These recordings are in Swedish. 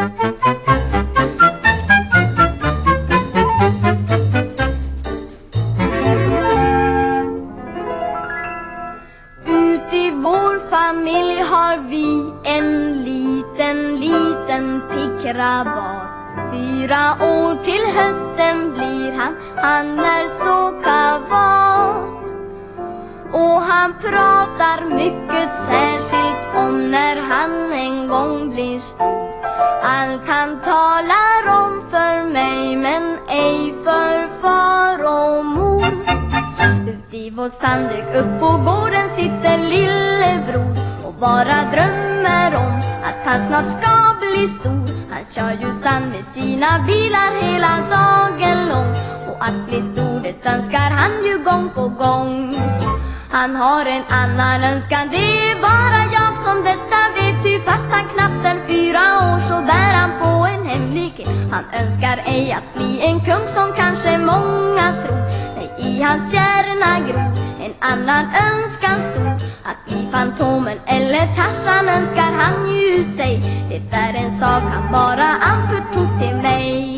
I vår familj har vi en liten pickrabat. 4 år till hösten blir han är så kavat. Och han pratar mycket särskilt om när han en gång blir stor. Allt han talar om för mig men ej för far och mor. Ut i vår sandduk upp på gården sitter lillebror och bara drömmer om att han snart ska bli stor. Han kör ju sand med sina bilar hela dagen lång, och att bli stor det önskar han ju gång på gång. Han har en annan önskan, det är bara jag som detta vet. Ty fast han knappt är 4 år så bär han på en hemlighet. Han önskar ej att bli en kung som kanske många tror. Nej, i hans hjärna gror en annan önskan stor. Att bli Fantomen eller Tarzan önskar han ju sig. Det är en sak han bara anförtrott till mig.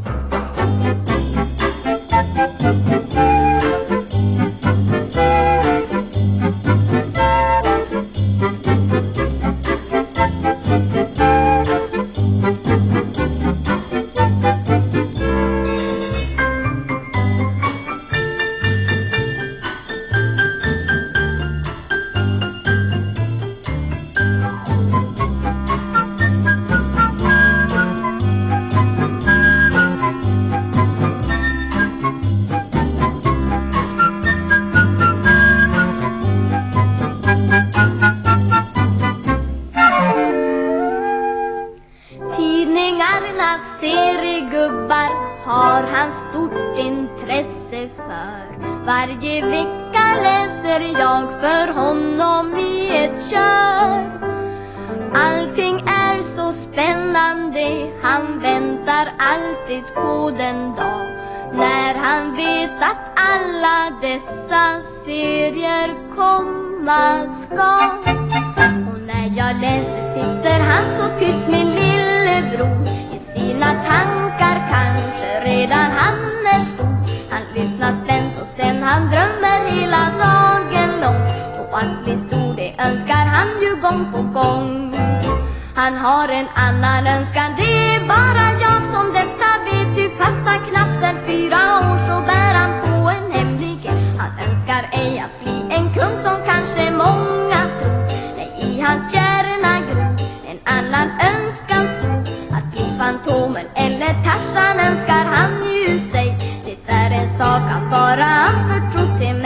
Seriegubbar har han stort intresse för. Varje vecka läser jag för honom i ett kör. Allting är så spännande, han väntar alltid på den dag när han vet att alla dessa serier komma ska. Och när jag läser sitter han så tyst, min lillebror. Sina tankar kanske redan han är stor. Han lyssnar spänt och sen han drömmer hela dagen lång. Och att bli stor det önskar han ju gång på gång. Han har en annan önskan, det är bara jag som detta vet. Ty fast han knappt är 4 år så bär han på en hemlighet. Han önskar ej att bli en kung som kanske många tror. Nej, i hans hjärna gror en annan önskan stor. Fantomen eller Tarzan önskar han ju sig. Det är en sak han bara anförtrott till mig.